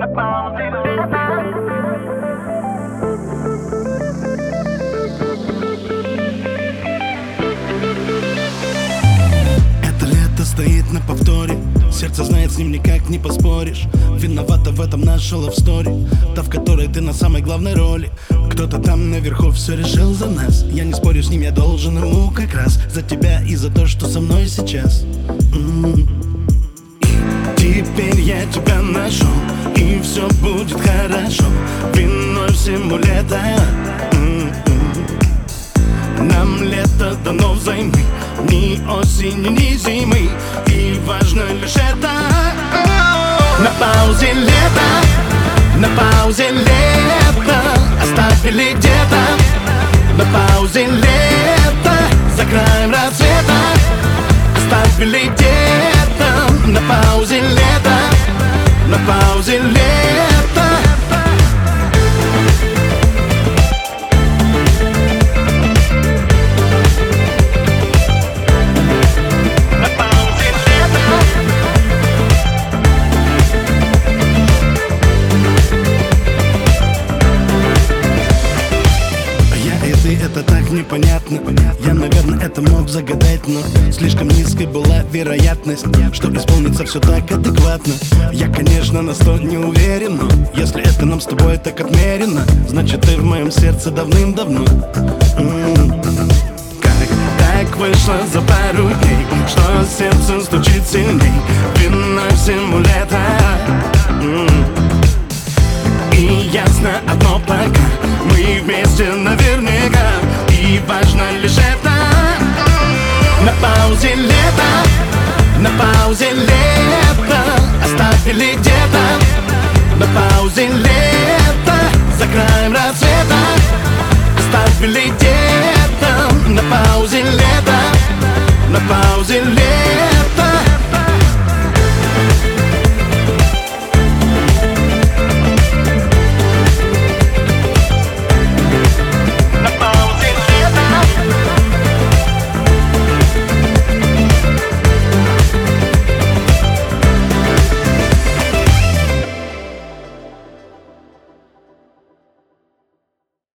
Это лето стоит на повторе, сердце знает, с ним никак не поспоришь. Виновата в этом наша love story, та, в которой ты на самой главной роли. Кто-то там наверху все решил за нас, я не спорю с ним, я должен ему как раз за тебя и за то, что со мной сейчас. И теперь я тебя нашел, и все будет хорошо. Виной всему лето. Нам лето дано взаймы, ни осени, ни зимы, и важно лишь это. На паузе лето, на паузе лето, оставили где-то. На паузе лето, за краем рассвета, оставили где-то. На паузе лето, на паузе лето. Это так непонятно. Я, наверное, это мог загадать, но слишком низкой была вероятность, что исполнится все так адекватно. Я, конечно, на 100 не уверен, но если это нам с тобой так отмерено, значит, ты в моем сердце давным-давно. Как так вышло за пару дней, что сердце стучит сильней, виной всему лето. И ясно одно пока, мы вместе наверняка, и важно лишь